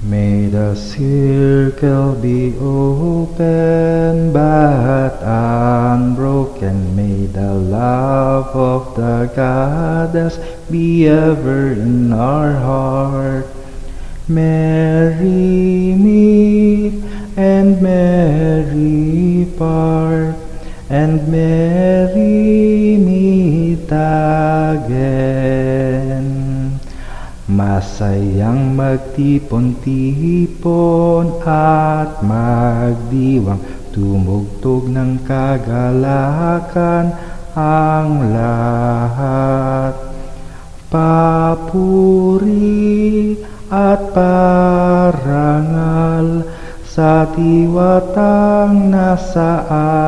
May the circle be open but unbroken. May the love of the goddess be ever in our heart. Merry meet and merry part, and merry meet again. Masayang magtipon-tipon at magdiwang, tumugtog ng kagalakan ang lahat. Papuri at parangal sa diwatang nasa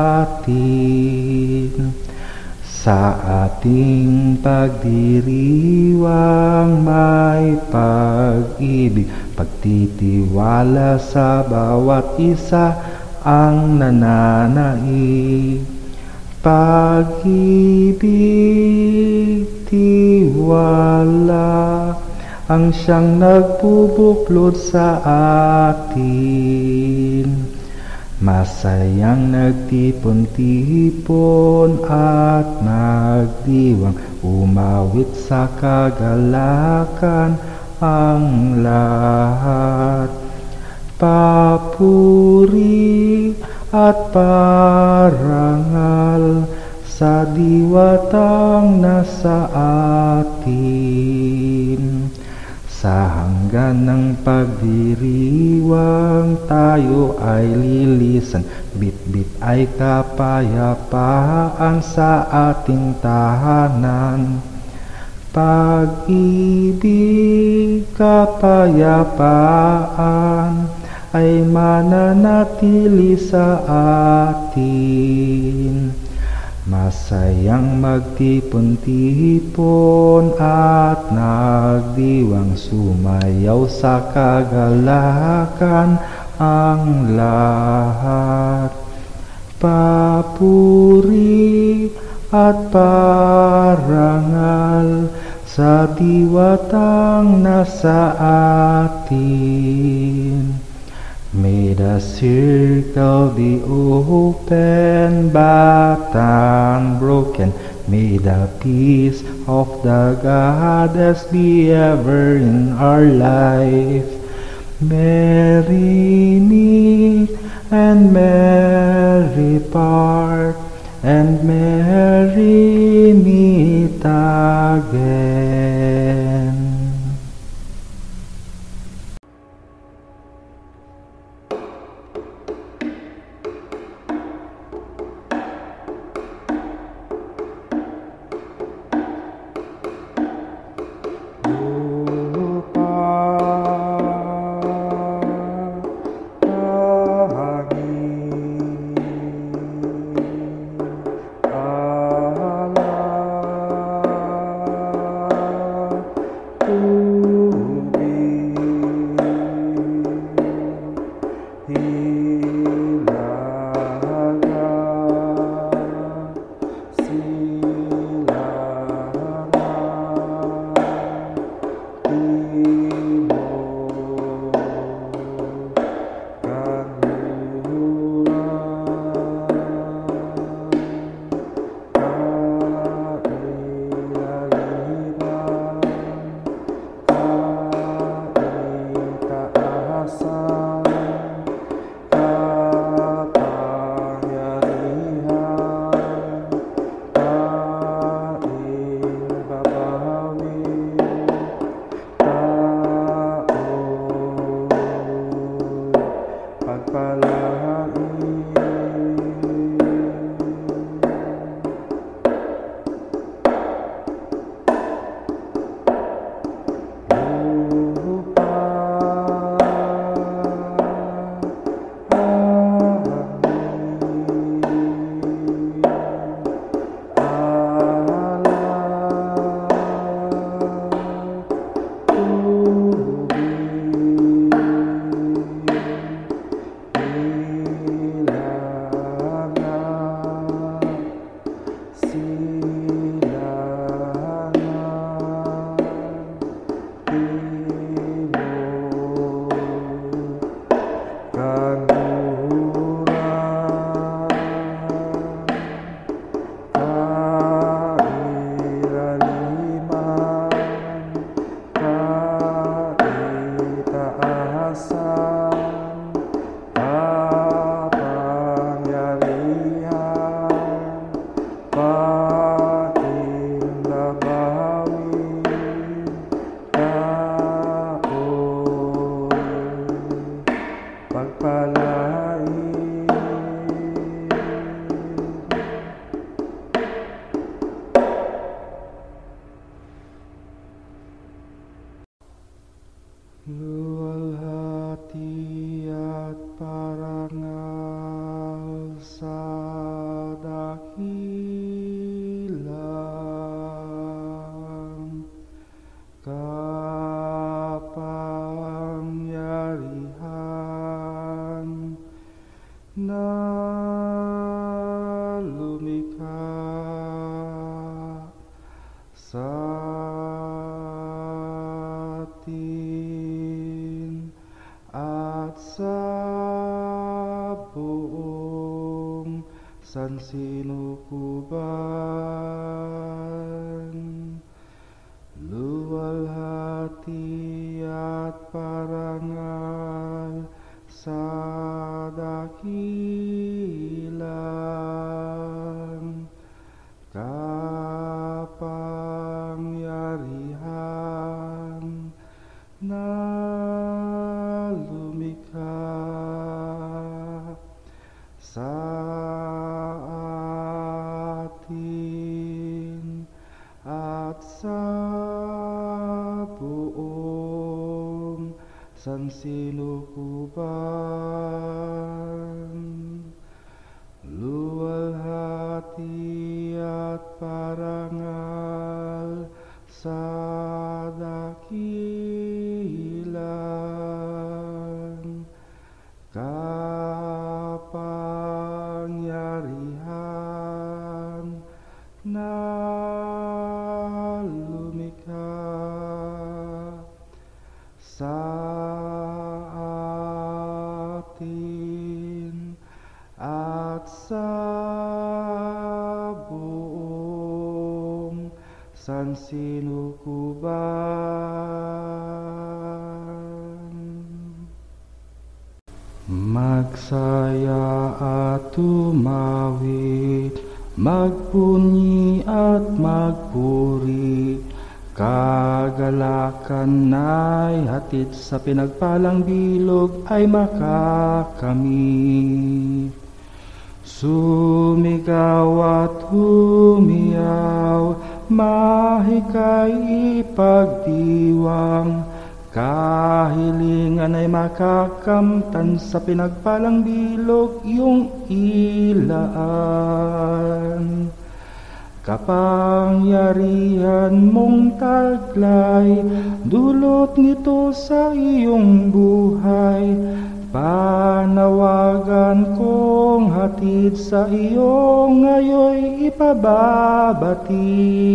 atin. Sa ating pagdiriwang may pag-ibig, pagtitiwala sa bawat isa ang nananaig. Pag-ibig, tiwala ang siyang nagbubuklod sa atin. Masayang nagtipon-tipon at nagdiwang, umawit sa kagalakan ang lahat. Papuri at parangal sa diwatang nasa atin. Sa hanggan ng pagdiriwang tayo ay lilisan, bit-bit ay kapayapaan sa ating tahanan. Pag-ibig, kapayapaan ay mananatili sa atin. Masayang magtipon-tipon at nagdiwang, sumayaw sa kagalakan ang lahat. Papuri at parangal sa diwatang nasa atin. May the circle be open but unbroken. May the peace of the goddess be ever in our life. Merry meet and merry part, and merry meet again. Luwalhati at parangal sa dakilang kapangyarihan na lumikha sa atin at sa buong sansinukuban. Luwalhati at parangal sa dakilang kapangyarihan na lumikha sa atin at sa buong sansinukuban. Luwalhati at parangal sa dakilang kapangyarihan na lumikha sa atin at sa buong sansinukuban. Magsaya at tumawid, magpunyi at magpuri, kagalakan na'y hatid sa pinagpalang bilog ay makakamit. Sumigaw at humiyaw, mahikay ipagdiwang, kahilingan ay makakamtan sa pinagpalang bilog iyong ilaan. Kapangyarihan mong taglay, dulot nito sa iyong buhay, panawagan kong hatid sa iyo ngayoy ipababati.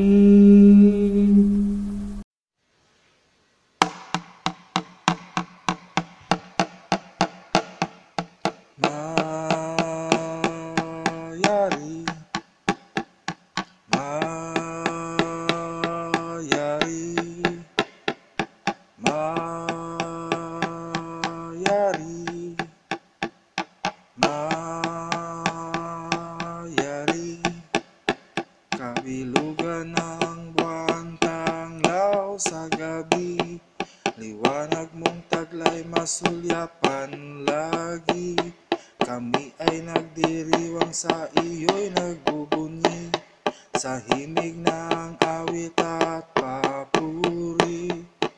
Kabilugan ng buwan tanglaw sa gabi, liwanag mong taglay masulyapan lagi. Kami ay nagdiriwang sa iyo'y nagbubunyi, sa himig ng awit at papuri.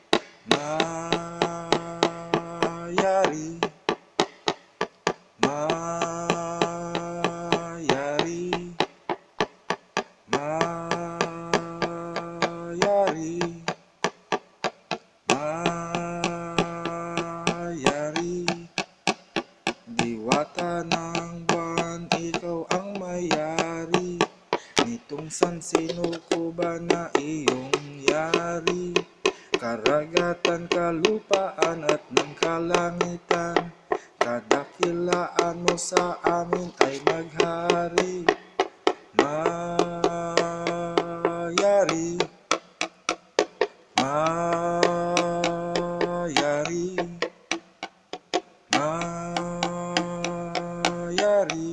Mayari, mayari, mayari, mayari. Diwata ng buwan, ikaw ang mayari nitong sansinukuban na iyong yari. Karagatan, kalupaan at ng kalangitan, kadakilaan mo sa amin ay maghari. Mayari, mayari, mayari,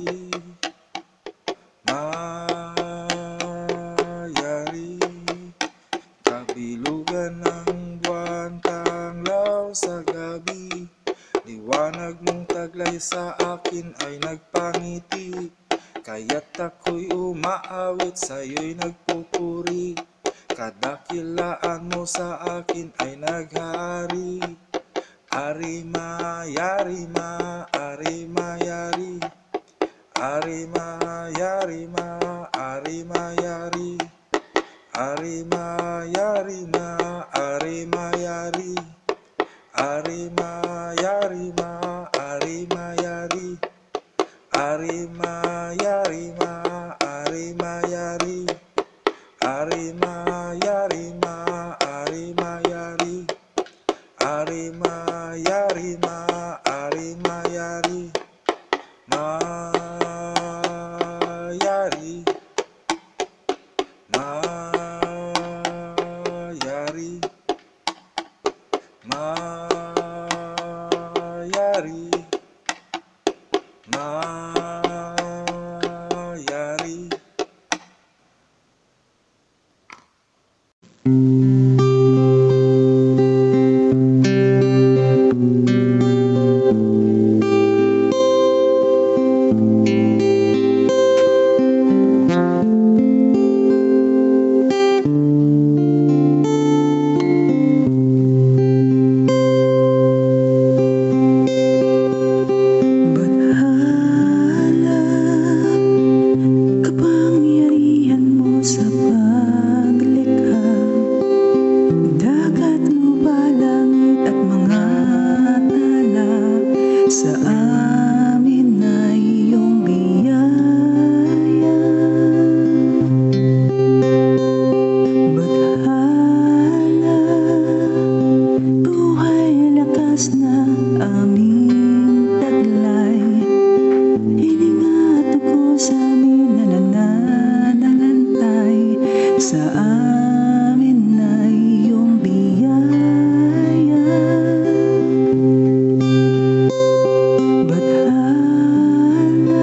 mayari. Kabilugan ng buwan tanglaw sa gabi, liwanag mong taglay sa akin ay nagpangiti. Kaya't ako'y umaawit, sa'yo'y nagpupuri, kadakilaan mo sa akin ay naghari. Arima, yarima, arima, yari. Arima, yarima, arima, yari. Arima, yarima, arima, yari. Arima, yarima, arima, yari. Arima, yarima, arima, yari. Arima, yarima, arima, yari. Arima, yarima, arima, yari. Mayari, mayari, mayari, mayari. Bathala, kapangyarihan mo sa paglikha, dagat, lupa, langit at mga tala, sa amin ay iyong biyaya. Bathala, buhay lakas na aming taglay, hininga at dugo sa amin na nananalantay, sa amin ay iyong biyaya. Bathala,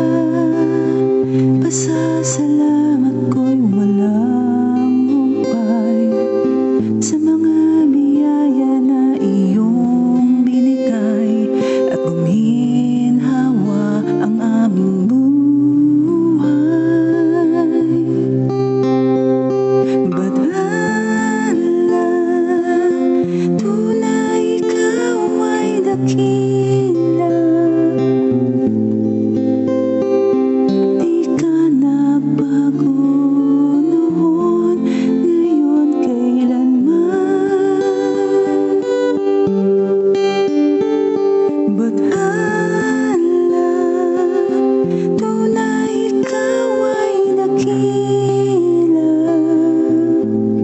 pasasalamat ko'y walang humpay sa mga biyaya na iyong binigay at guminhawa ang aming buhay. Bathala, tunay ikaw ay dakila, di ka nagbago noon, ngayon, kailanman. Bathala, tunay ikaw ay dakila,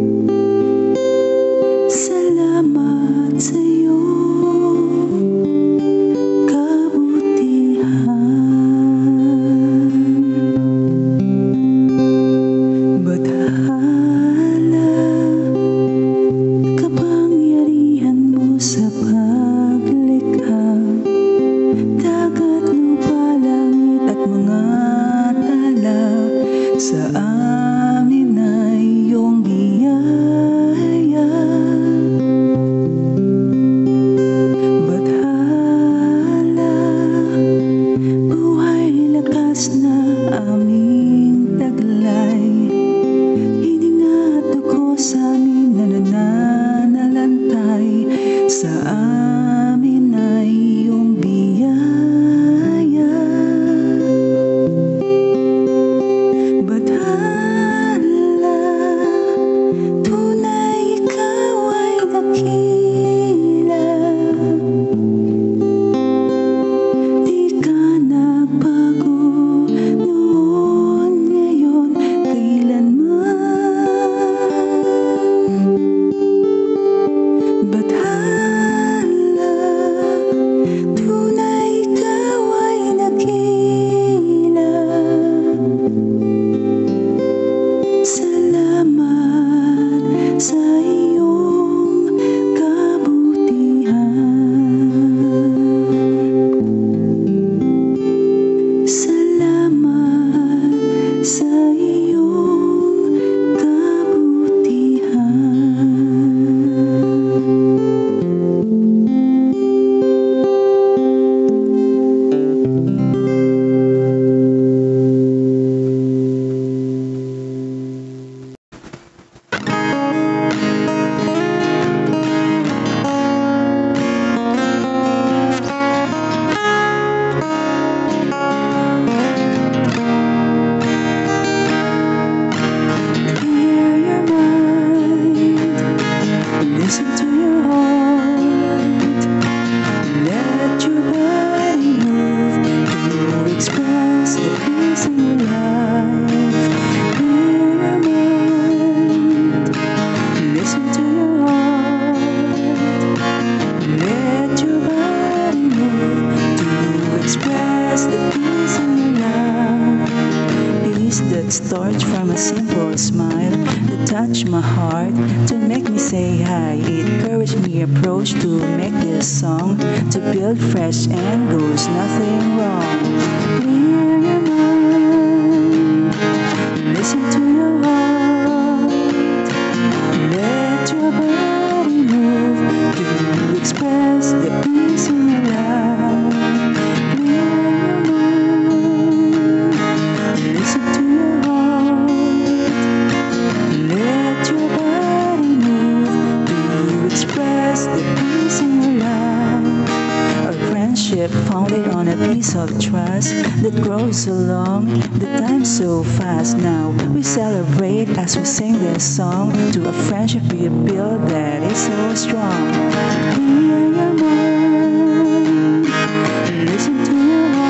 salamat sa'yo. starts from a simple smile that touched my heart to make me say hi. It encouraged me approach to make this song to build fresh and goes nothing wrong. Clear your mind, listen to your heart, let your body move to express the peace in your life. Clear your mind, listen to your heart, let your body move to express the peace in your life. Our friendship founded on a piece of trust that grows along the time so fast. Now we celebrate as we sing this song to a friendship we built that is so strong. Clear your mind, listen to your heart.